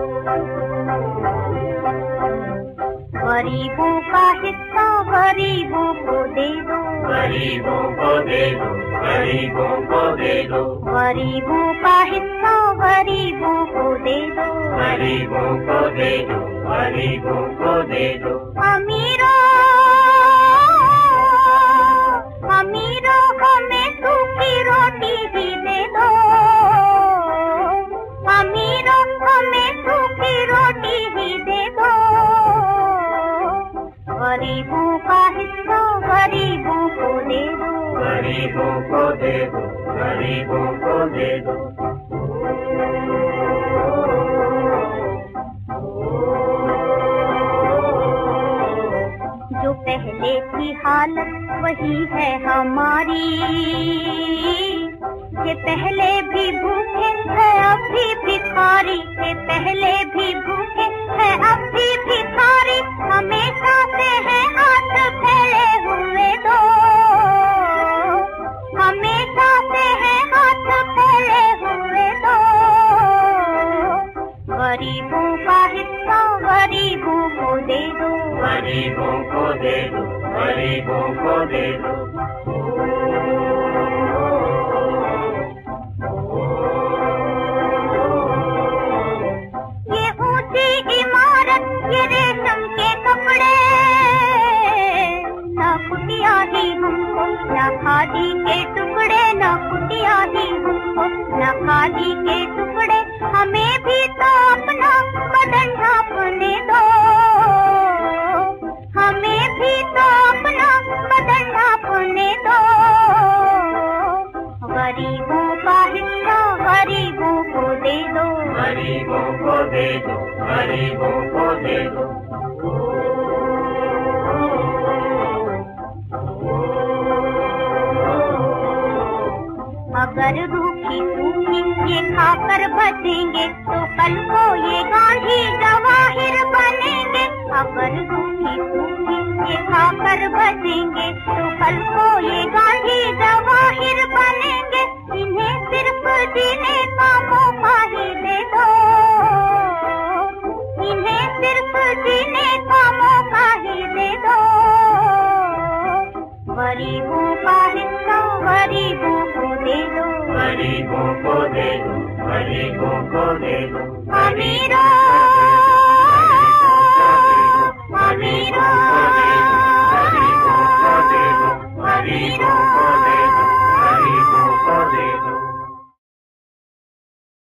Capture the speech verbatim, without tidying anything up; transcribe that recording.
गरीबों का हिस्सा गरीबों को दे दो, गरीबों को दे दो, गरीबों को दे दो, गरीबों का हिस्सा गरीबों को दे दो, गरीबों को दे दो, गरीबों को दे दो। अमीरों अमीरों हमें सूखी रोटी ही दे दो, अमीरों हमें सूखी रोटी ही दे दो। गरीबों का हिस्सा गरीबों को दे दो, गरीबों को दे दो, गरीबों को दे दो। जो पहले की हालत वही है हमारी, ये पहले भी भूखे है अब भी भिखारी, ये पहले भी भूखे है अब भी भिखारी। हमेशा से है हाथ फैले हुए दो, हमेशा से है हाथ फैले हुए दो। गरीबों का हिस्सा गरीबों को दे दो, गरीबों को दे दो, गरीबों को दे दो। ये ऊंची इमारत ये रेशम के कपड़े, न कुटिया ही हमको न खादी के टुकड़े, न कुटिया ही हमको न खादी के टुकड़े। हमें भी तो अपना बदन ढांपने दो, हमें भी तो अपना बदन ढांपने दो। गरीबों का हिस्सा गरीबों को दे दो, गरीबों को दे दो, गरीबों को दे दो। अगर रूखी सूखी ये खाकर बचेंगे तो कल को ये गांधी जवाहिर बनेंगे। अगर रूखी सूखी ये खाकर बचेंगे तो कल को ये गांधी जवाहिर बनेंगे। इन्हें सिर्फ जीने का मौका ही दे दो, इन्हें सिर्फ जीने का मौका ही दे दो। गरीबों का हिस्सा गरीबों को दे दो, गरीबों को दे दो, गरीबों को दे दो। अमीरों